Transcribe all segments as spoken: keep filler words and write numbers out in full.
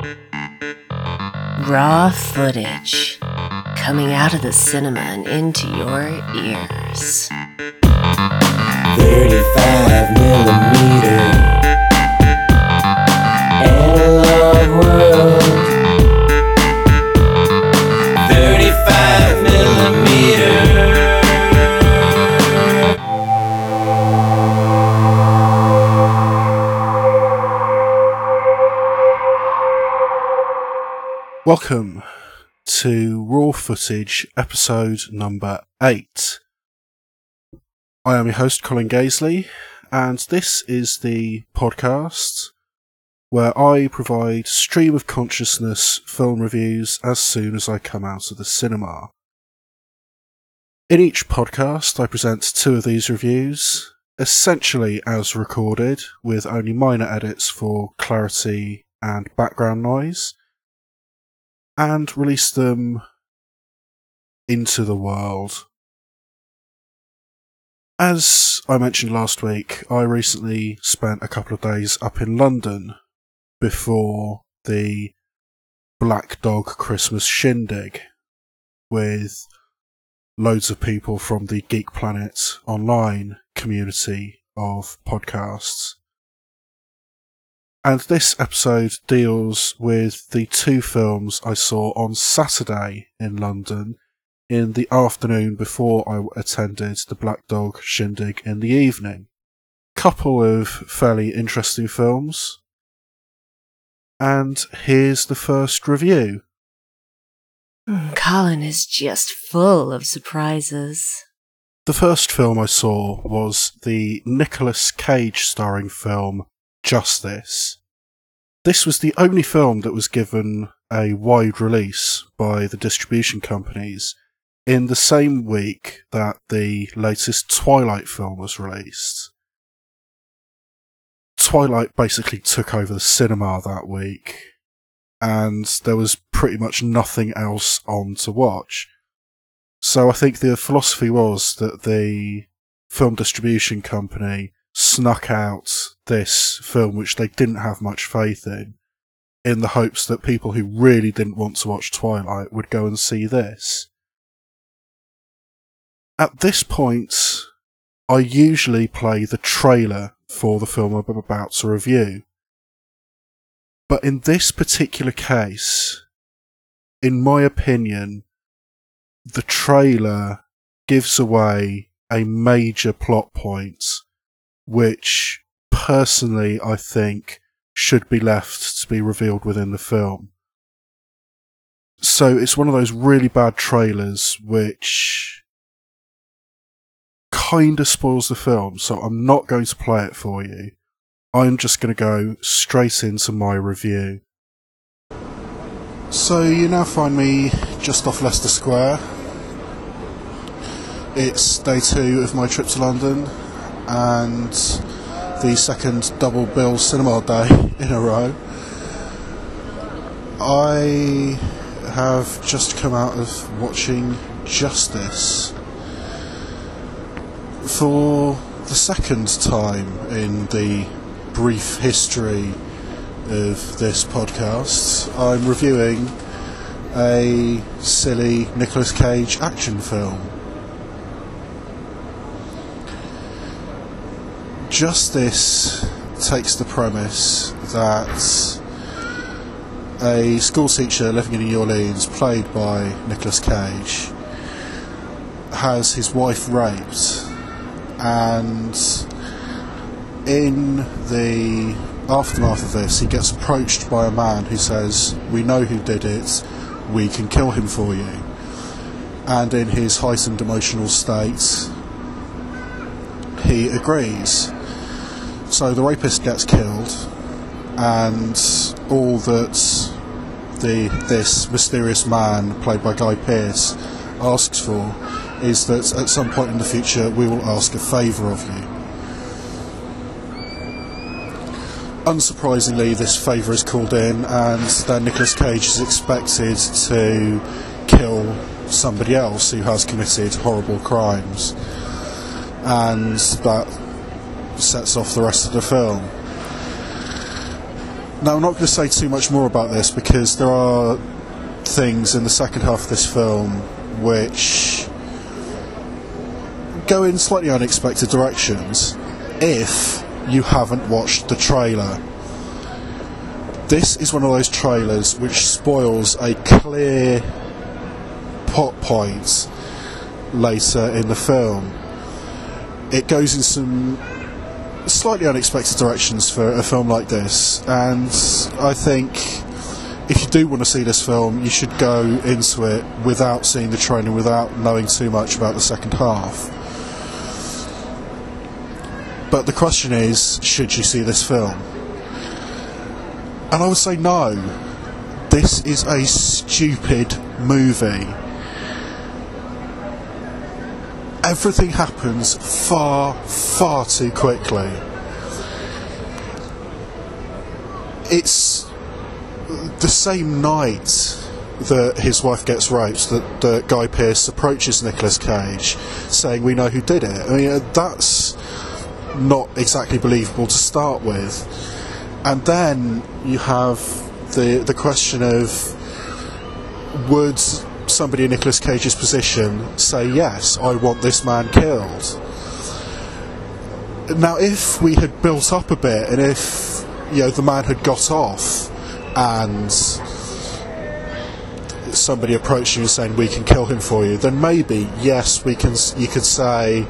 Raw footage coming out of the cinema and into your ears. thirty-five millimeter analog world. thirty-five millimeter. Welcome to Raw Footage, episode number eight. I am your host, Colin Gaisley, and this is the podcast where I provide stream of consciousness film reviews as soon as I come out of the cinema. In each podcast, I present two of these reviews, essentially as recorded, with only minor edits for clarity and background noise, and release them into the world. As I mentioned last week, I recently spent a couple of days up in London before the Black Dog Christmas Shindig with loads of people from the Geek Planet Online community of podcasts. And this episode deals with the two films I saw on Saturday in London in the afternoon before I attended the Black Dog Shindig in the evening. Couple of fairly interesting films. And here's the first review. Colin is just full of surprises. The first film I saw was the Nicolas Cage starring film Justice. This was the only film that was given a wide release by the distribution companies in the same week that the latest Twilight film was released. Twilight basically took over the cinema that week, and there was pretty much nothing else on to watch. So I think the philosophy was that the film distribution company snuck out this film, which they didn't have much faith in, in the hopes that people who really didn't want to watch Twilight would go and see this. At this point, I usually play the trailer for the film I'm about to review. But in this particular case, in my opinion, the trailer gives away a major plot point which, personally, I think should be left to be revealed within the film. So it's one of those really bad trailers which kinda spoils the film, so I'm not going to play it for you. I'm just going to go straight into my review. So you now find me just off Leicester Square. It's day two of my trip to London, and the second double bill cinema day in a row. I have just come out of watching Justice for the second time in the brief history of this podcast. I'm reviewing a silly Nicolas Cage action film. Justice takes the premise that a school teacher living in New Orleans, played by Nicolas Cage, has his wife raped, and in the aftermath of this, he gets approached by a man who says, "We know who did it, we can kill him for you." And in his heightened emotional state, he agrees. So the rapist gets killed, and all that the this mysterious man, played by Guy Pearce, asks for is that at some point in the future we will ask a favour of you. Unsurprisingly, this favour is called in, and then Nicolas Cage is expected to kill somebody else who has committed horrible crimes, and that sets off the rest of the film. Now, I'm not going to say too much more about this because there are things in the second half of this film which go in slightly unexpected directions if you haven't watched the trailer. This is one of those trailers which spoils a clear plot point later in the film. It goes in some slightly unexpected directions for a film like this, and I think if you do want to see this film, you should go into it without seeing the trailer, without knowing too much about the second half. But the question is, should you see this film? And I would say no. This is a stupid movie. Everything happens far, far too quickly. It's the same night that his wife gets raped that, that Guy Pearce approaches Nicolas Cage saying, "We know who did it." I mean, that's not exactly believable to start with. And then you have the the question of, would somebody in Nicolas Cage's position say, yes, I want this man killed? Now, if we had built up a bit, and if, you know, the man had got off and somebody approached you saying, "We can kill him for you," then maybe, yes, we can. You could say,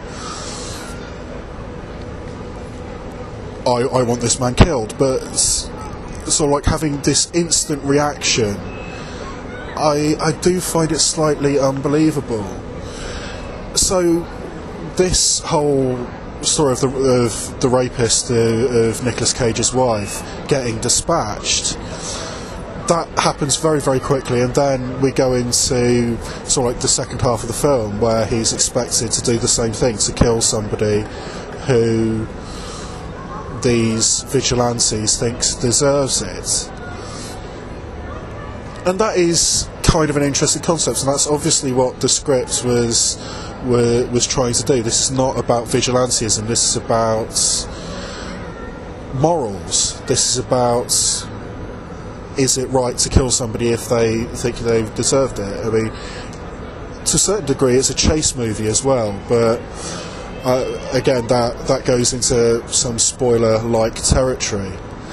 I, I want this man killed. But sort of like having this instant reaction, I, I do find it slightly unbelievable. So this whole story of the, of the rapist, uh, of Nicolas Cage's wife, getting dispatched, that happens very, very quickly, and then we go into sort of like the second half of the film where he's expected to do the same thing, to kill somebody who these vigilantes thinks deserves it. And that is kind of an interesting concept, and that's obviously what the script was were, was trying to do. This is not about vigilantism, this is about morals. This is about, is it right to kill somebody if they think they've deserved it? I mean, to a certain degree it's a chase movie as well, but uh, again, that, that goes into some spoiler-like territory.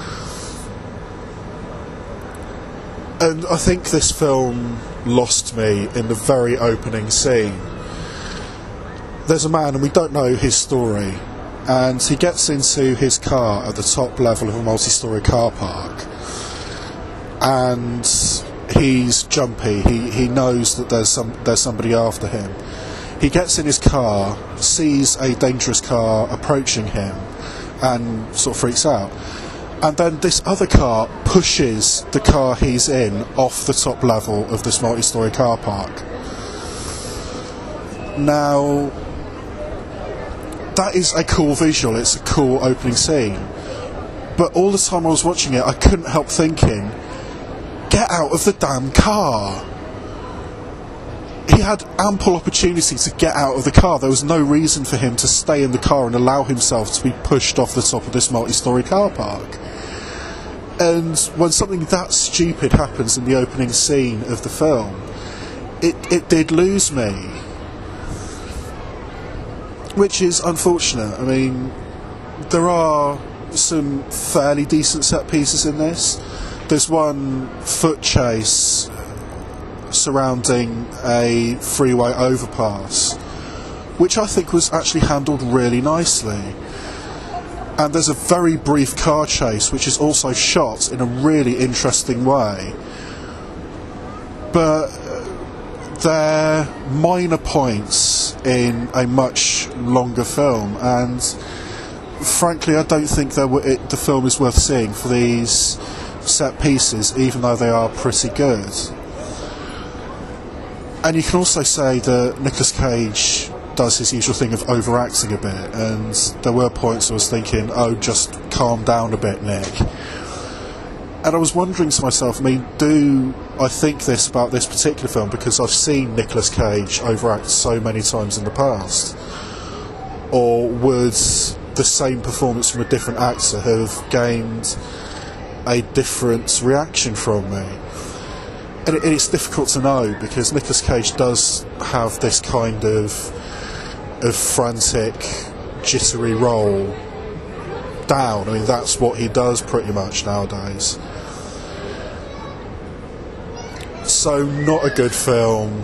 And I think this film lost me in the very opening scene. There's a man, and we don't know his story, and he gets into his car at the top level of a multi-storey car park, and he's jumpy. He he knows that there's some there's somebody after him. He gets in his car, sees a dangerous car approaching him, and sort of freaks out. And then this other car pushes the car he's in off the top level of this multi-storey car park. Now, that is a cool visual, it's a cool opening scene. But all the time I was watching it, I couldn't help thinking, get out of the damn car! He had ample opportunity to get out of the car. There was no reason for him to stay in the car and allow himself to be pushed off the top of this multi-storey car park. And when something that stupid happens in the opening scene of the film, it, it did lose me. Which is unfortunate. I mean, there are some fairly decent set pieces in this. There's one foot chase surrounding a freeway overpass, which I think was actually handled really nicely. And there's a very brief car chase which is also shot in a really interesting way. But they're minor points in a much longer film, and frankly I don't think they're, it, the film is worth seeing for these set pieces, even though they are pretty good. And you can also say that Nicolas Cage does his usual thing of overacting a bit, and there were points I was thinking, oh, just calm down a bit, Nick. And I was wondering to myself, I mean, do I think this about this particular film because I've seen Nicolas Cage overact so many times in the past? Or would the same performance from a different actor have gained a different reaction from me. And it, it's difficult to know, because Nicolas Cage does have this kind of of frantic, jittery role down. I mean, that's what he does pretty much nowadays. So, not a good film.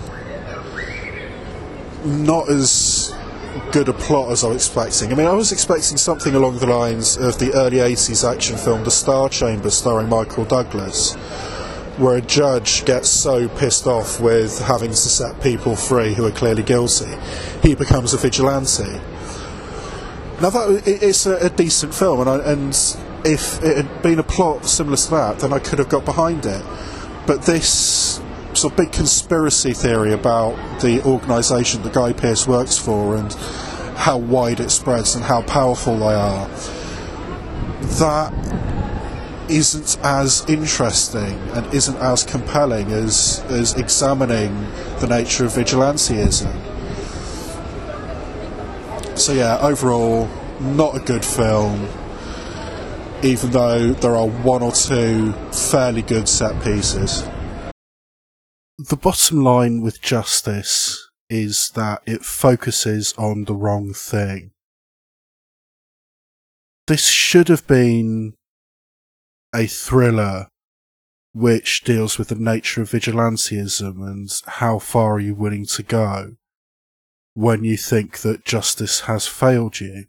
Not as good a plot as I was expecting. I mean, I was expecting something along the lines of the early eighties action film The Star Chamber, starring Michael Douglas, where a judge gets so pissed off with having to set people free who are clearly guilty, he becomes a vigilante. Now, that it's a, a decent film, and, I, and if it had been a plot similar to that, then I could have got behind it. But this sort of big conspiracy theory about the organisation that Guy Pearce works for and how wide it spreads and how powerful they are, that isn't as interesting and isn't as compelling as, as examining the nature of vigilantism. So yeah, overall, not a good film, even though there are one or two fairly good set pieces. The bottom line with Justice is that it focuses on the wrong thing. This should have been a thriller which deals with the nature of vigilantism and how far are you willing to go when you think that justice has failed you.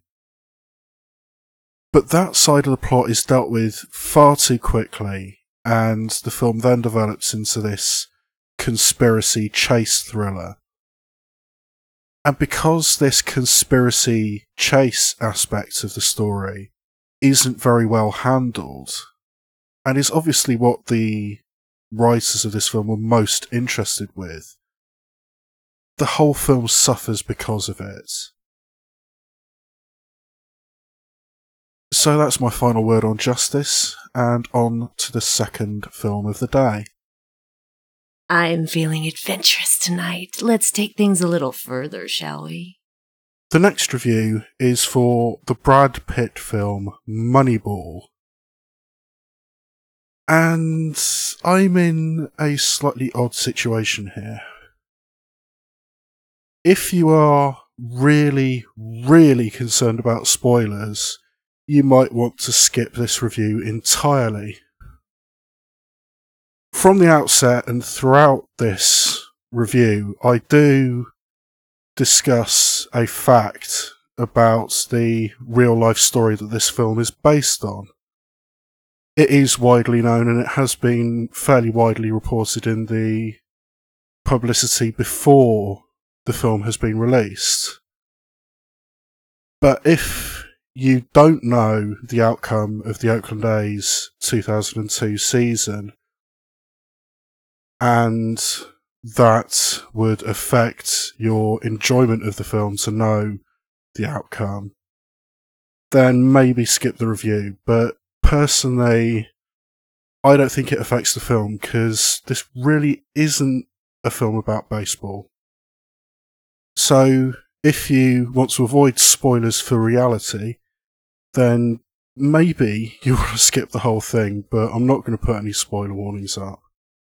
But that side of the plot is dealt with far too quickly, and the film then develops into this conspiracy chase thriller. And because this conspiracy chase aspect of the story isn't very well handled, and is obviously what the writers of this film were most interested with, the whole film suffers because of it. So that's my final word on Justice, and on to the second film of the day. I'm feeling adventurous tonight. Let's take things a little further, shall we? The next review is for the Brad Pitt film Moneyball. And I'm in a slightly odd situation here. If you are really, really concerned about spoilers, you might want to skip this review entirely. From the outset and throughout this review, I do discuss a fact about the real-life story that this film is based on. It is widely known, and it has been fairly widely reported in the publicity before the film has been released. But if you don't know the outcome of the Oakland A's two thousand two season, and that would affect your enjoyment of the film to know the outcome, then maybe skip the review. But personally, I don't think it affects the film, because this really isn't a film about baseball. So, if you want to avoid spoilers for reality, then maybe you want to skip the whole thing, but I'm not going to put any spoiler warnings up.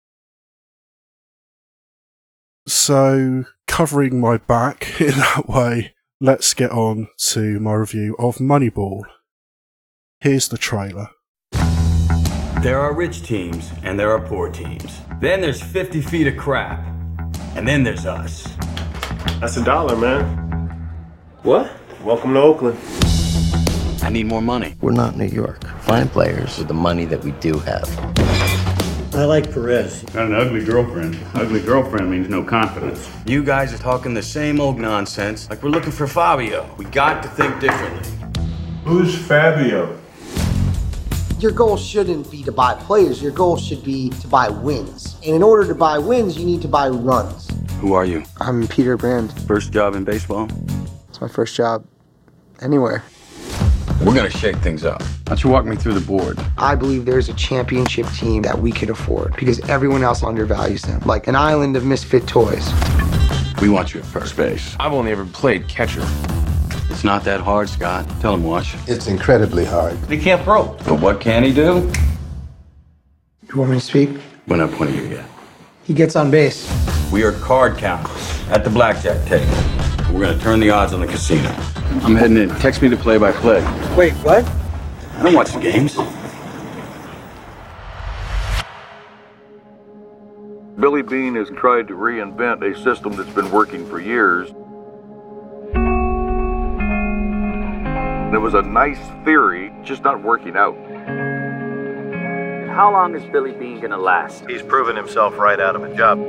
So, covering my back in that way, let's get on to my review of Moneyball. Here's the trailer. There are rich teams, and there are poor teams. Then there's fifty feet of crap. And then there's us. That's a dollar, man. What? Welcome to Oakland. I need more money. We're not New York. Find players with the money that we do have. I like Perez. Got an ugly girlfriend. Ugly girlfriend means no confidence. You guys are talking the same old nonsense like we're looking for Fabio. We got to think differently. Who's Fabio? Your goal shouldn't be to buy players. Your goal should be to buy wins. And in order to buy wins, you need to buy runs. Who are you? I'm Peter Brand. First job in baseball? It's my first job anywhere. We're gonna shake things up. Why don't you walk me through the board? I believe there's a championship team that we can afford because everyone else undervalues them, like an island of misfit toys. We want you at first base. I've only ever played catcher. It's not that hard, Scott. Tell him, Wash. It's incredibly hard. He can't throw. But what can he do? You want me to speak? When I point at you, yeah. He gets on base. We are card counters at the blackjack table. We're gonna turn the odds on the casino. I'm heading in. Text me the play-by-play. Wait, what? I don't watch the games. Billy Beane has tried to reinvent a system that's been working for years. It was a nice theory, just not working out. How long is Billy Beane gonna last? He's proven himself right out of a job.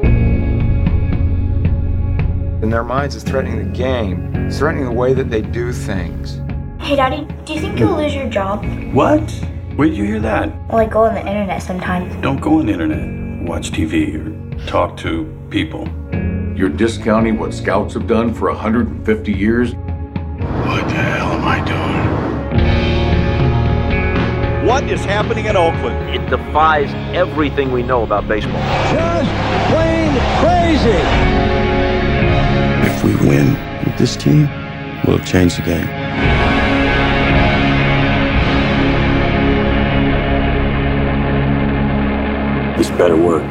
In their minds, it's threatening the game. It's threatening the way that they do things. Hey, Daddy, do you think you'll lose your job? What? Where'd you hear that? Well, I go on the internet sometimes. Don't go on the internet. Watch T V or talk to people. You're discounting what scouts have done for one hundred fifty years? What the hell am I doing? What is happening in Oakland? It defies everything we know about baseball. Just plain crazy! If we win with this team, we'll change the game. This better work.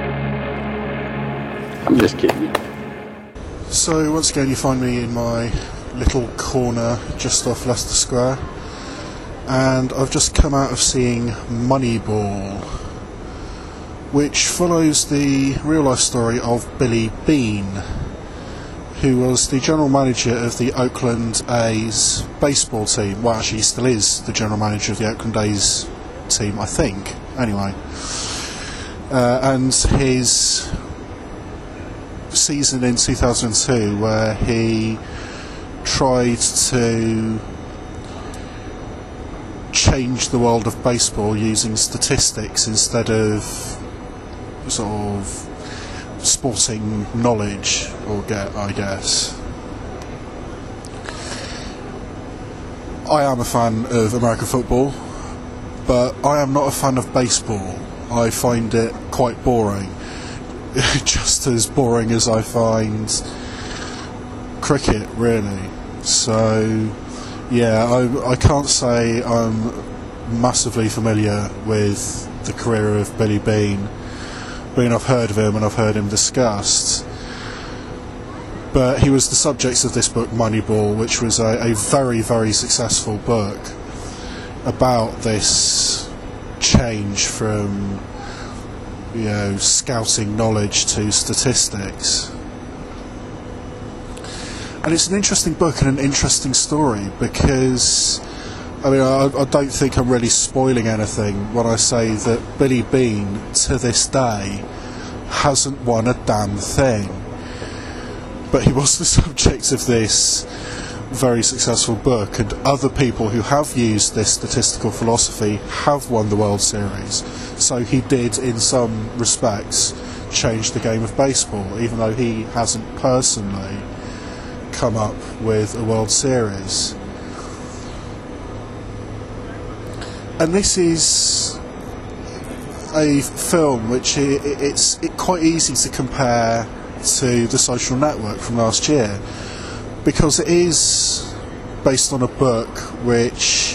I'm just kidding you. So once again you find me in my little corner just off Leicester Square, and I've just come out of seeing Moneyball, which follows the real life story of Billy Beane, who was the general manager of the Oakland A's baseball team. Well, actually he still is the general manager of the Oakland A's team, I think, anyway. Uh, and his season in two thousand two, where he tried to change the world of baseball using statistics instead of sort of sporting knowledge, or get, I guess. I am a fan of American football, but I am not a fan of baseball. I find it quite boring. Just as boring as I find cricket, really. So, yeah, I, I can't say I'm massively familiar with the career of Billy Beane. I mean, I've heard of him and I've heard him discussed. But he was the subject of this book, Moneyball, which was a, a very, very successful book about this change from, you know, scouting knowledge to statistics. And it's an interesting book and an interesting story because, I mean, I, I don't think I'm really spoiling anything when I say that Billy Beane, to this day, hasn't won a damn thing. But he was the subject of this very successful book, and other people who have used this statistical philosophy have won the World Series. So he did, in some respects, change the game of baseball, even though he hasn't personally come up with a World Series. And this is a film which it, it's it quite easy to compare to The Social Network from last year, because it is based on a book which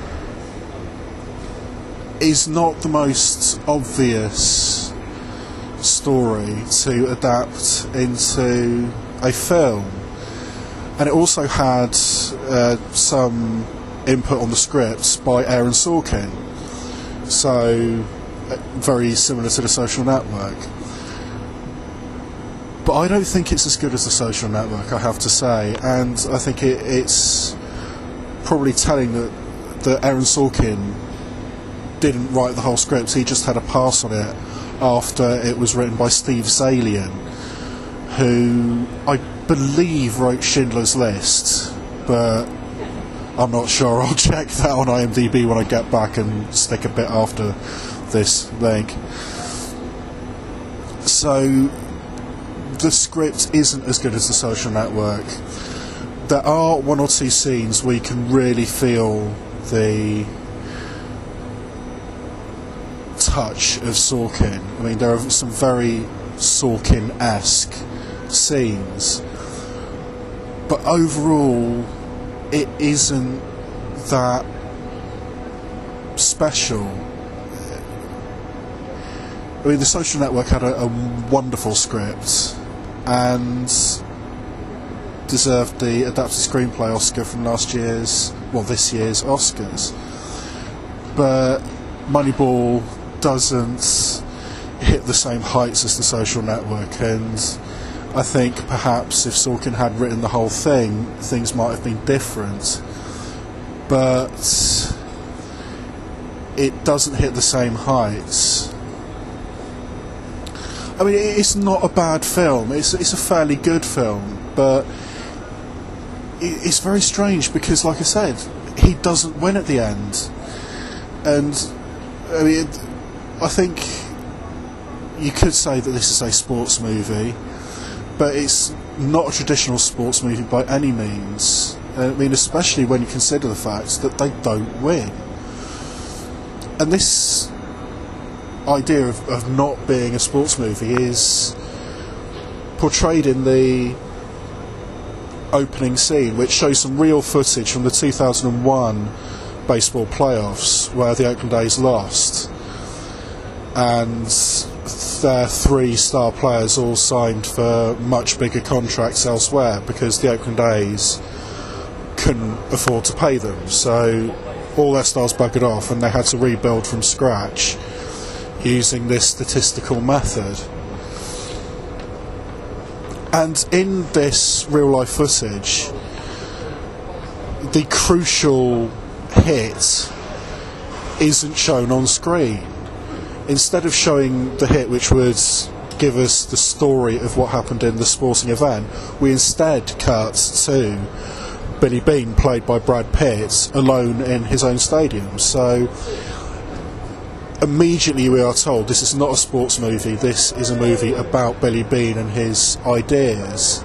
is not the most obvious story to adapt into a film. And it also had uh, some input on the scripts by Aaron Sorkin, so uh, very similar to The Social Network. But I don't think it's as good as The Social Network, I have to say, and I think it, it's probably telling that, that Aaron Sorkin didn't write the whole script. He just had a pass on it after it was written by Steve Zaillian, who I believe wrote Schindler's List, but I'm not sure. I'll check that on I M D B when I get back and stick a bit after this link. So the script isn't as good as The Social Network. There are one or two scenes where you can really feel the touch of Sorkin. I mean, there are some very Sorkin-esque scenes, but overall it isn't that special. I mean, The Social Network had a, a wonderful script and deserved the adapted screenplay Oscar from last year's, well, this year's Oscars. But Moneyball doesn't hit the same heights as The Social Network, and I think perhaps if Sorkin had written the whole thing, things might have been different. But it doesn't hit the same heights. I mean, it's not a bad film. It's it's a fairly good film, but it's very strange because, like I said, he doesn't win at the end. And I mean, I think you could say that this is a sports movie, but it's not a traditional sports movie by any means. I mean, especially when you consider the fact that they don't win. And this idea of, of not being a sports movie is portrayed in the opening scene, which shows some real footage from the two thousand one baseball playoffs where the Oakland A's lost, and their three star players all signed for much bigger contracts elsewhere because the Oakland A's couldn't afford to pay them, so all their stars buggered off and they had to rebuild from scratch using this statistical method. And in this real life footage, the crucial hit isn't shown on screen. Instead of showing the hit which would give us the story of what happened in the sporting event, we instead cut to Billy Beane, played by Brad Pitt, alone in his own stadium. So immediately we are told this is not a sports movie, this is a movie about Billy Beane and his ideas.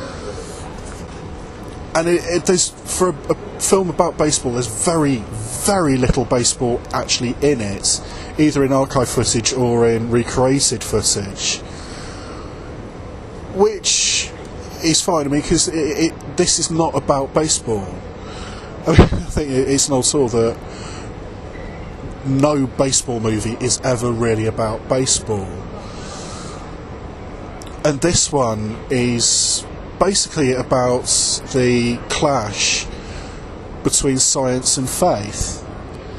And it, it, there's, for a, a film about baseball, there's very, very little baseball actually in it, either in archive footage or in recreated footage, which is fine. I mean, because it, it, this is not about baseball. I mean, I think it's not at all that no baseball movie is ever really about baseball, and this one is basically about the clash between science and faith.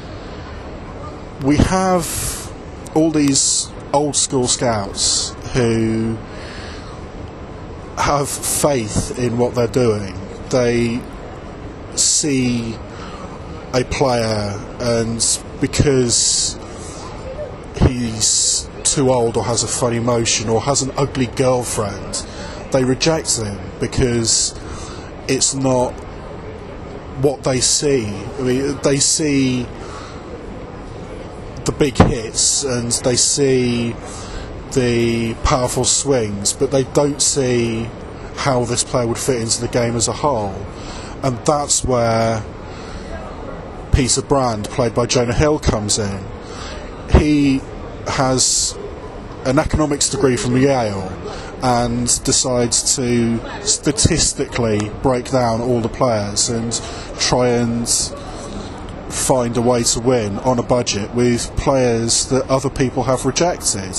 We have all these old school scouts who have faith in what they're doing. They see a player, and because he's too old or has a funny motion or has an ugly girlfriend, they reject him because it's not what they see. I mean, they see the big hits and they see the powerful swings, but they don't see how this player would fit into the game as a whole. And that's where Peter Brand, played by Jonah Hill, comes in. He has an economics degree from Yale and decides to statistically break down all the players and try and find a way to win on a budget with players that other people have rejected.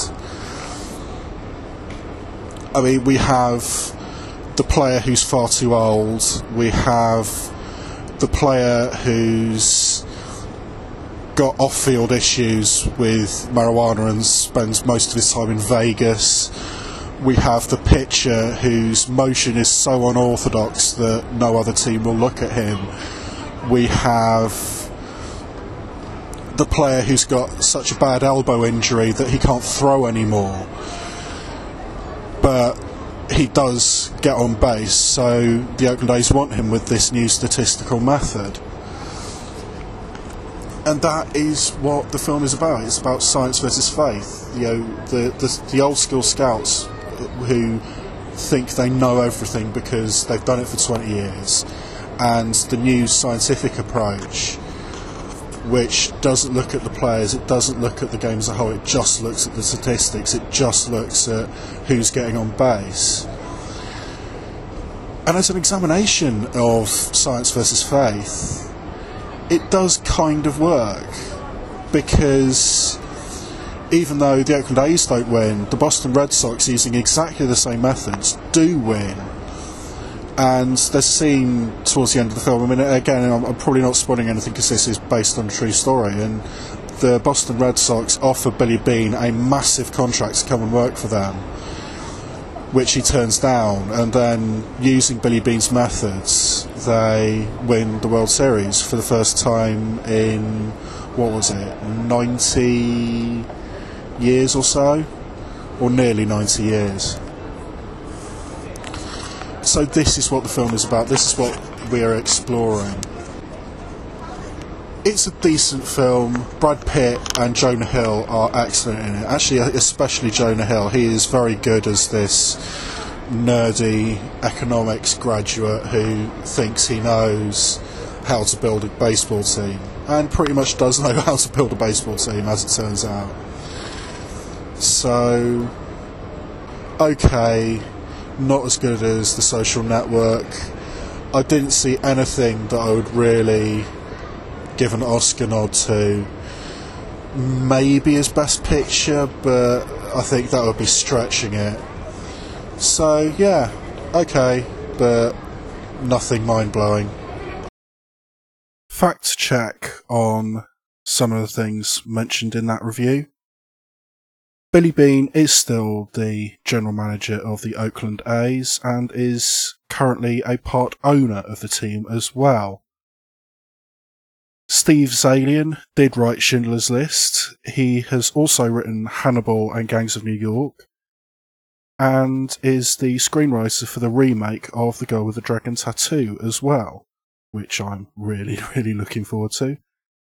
I mean, we have the player who's far too old, we have the player who's got off-field issues with marijuana and spends most of his time in Vegas. We have the pitcher whose motion is so unorthodox that no other team will look at him. We have the player who's got such a bad elbow injury that he can't throw anymore, but he does get on base, so the Oakland A's want him with this new statistical method. And that is what the film is about. It's about science versus faith. You know, the the, the old school scouts who think they know everything because they've done it for twenty years, and the new scientific approach, which doesn't look at the players, it doesn't look at the game as a whole, it just looks at the statistics, it just looks at who's getting on base. And as an examination of science versus faith, it does kind of work, because even though the Oakland A's don't win, the Boston Red Sox, using exactly the same methods, do win. And there's a scene towards the end of the film, I mean, again, I'm, I'm probably not spoiling anything because this is based on a true story, and the Boston Red Sox offer Billy Beane a massive contract to come and work for them, which he turns down, and then using Billy Beane's methods, they win the World Series for the first time in, what was it, ninety years or so? Or nearly ninety years. So this is what the film is about, this is what we are exploring. It's a decent film. Brad Pitt and Jonah Hill are excellent in it. Actually, especially Jonah Hill. He is very good as this nerdy economics graduate who thinks he knows how to build a baseball team. And pretty much does know how to build a baseball team, as it turns out. So, okay, not as good as The Social Network. I didn't see anything that I would really give an Oscar nod to. Maybe as Best Picture, but I think that would be stretching it. So, yeah, okay, but nothing mind-blowing. Fact check on some of the things mentioned in that review. Billy Beane is still the general manager of the Oakland A's and is currently a part owner of the team as well. Steve Zaillian did write Schindler's List. He has also written Hannibal and Gangs of New York, and is the screenwriter for the remake of The Girl with the Dragon Tattoo as well, which I'm really, really looking forward to.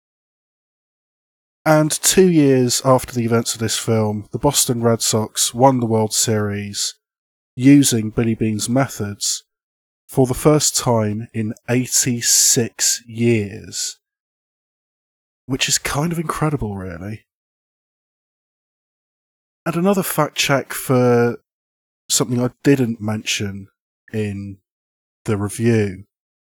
And two years after the events of this film, the Boston Red Sox won the World Series using Billy Beane's methods for the first time in eighty-six years. Which is kind of incredible, really. And another fact check for something I didn't mention in the review.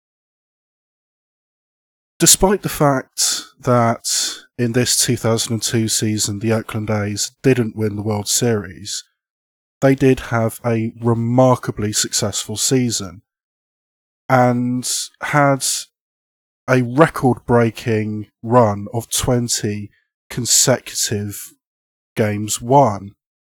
Despite the fact that in this two thousand two season the Oakland A's didn't win the World Series, they did have a remarkably successful season and had a record-breaking run of twenty consecutive games won.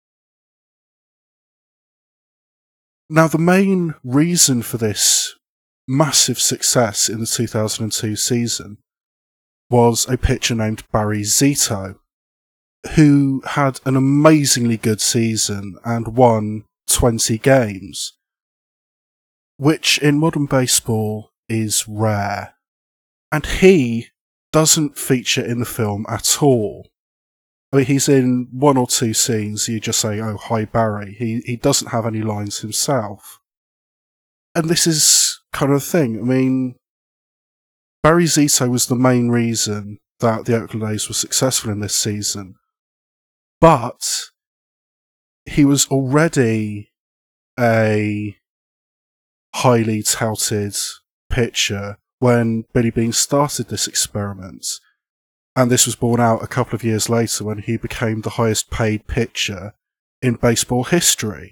Now, the main reason for this massive success in the two thousand two season was a pitcher named Barry Zito, who had an amazingly good season and won twenty games, which in modern baseball is rare. And he doesn't feature in the film at all. I mean, he's in one or two scenes, you just say, oh, hi Barry. He he doesn't have any lines himself. And this is kind of the thing. I mean, Barry Zito was the main reason that the Oakland A's were successful in this season. But he was already a highly touted pitcher when Billy Beane started this experiment, and this was borne out a couple of years later when he became the highest paid pitcher in baseball history.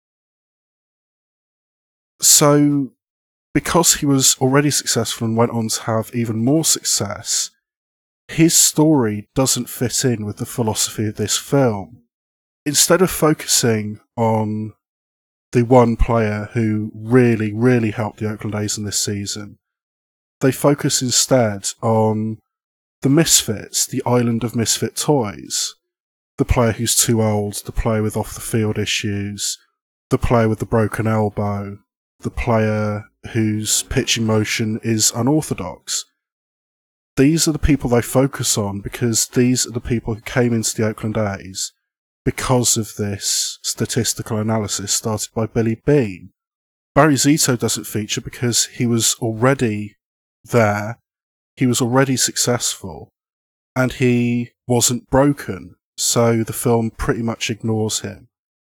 So, because he was already successful and went on to have even more success, his story doesn't fit in with the philosophy of this film. Instead of focusing on the one player who really, really helped the Oakland A's in this season, they focus instead on the misfits, the island of misfit toys. The player who's too old, the player with off-the-field issues, the player with the broken elbow, the player whose pitching motion is unorthodox. These are the people they focus on because these are the people who came into the Oakland A's because of this statistical analysis started by Billy Beane. Barry Zito doesn't feature because he was already there, he was already successful, and he wasn't broken, so the film pretty much ignores him.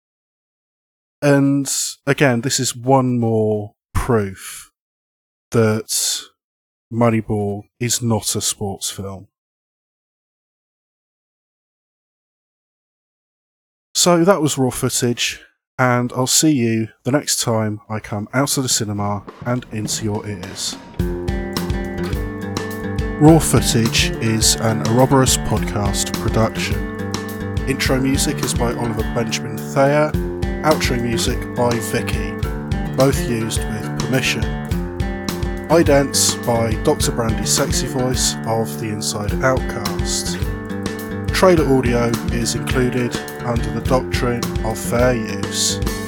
And again, this is one more proof that Moneyball is not a sports film. So that was Raw Footage, and I'll see you the next time I come out of the cinema and into your ears. Raw Footage is an Ouroboros podcast production. Intro music is by Oliver Benjamin Thayer, outro music by Vicky, both used with permission. Idents by Doctor Brandy's sexy voice of The Inside Outcast. Trailer audio is included under the doctrine of fair use.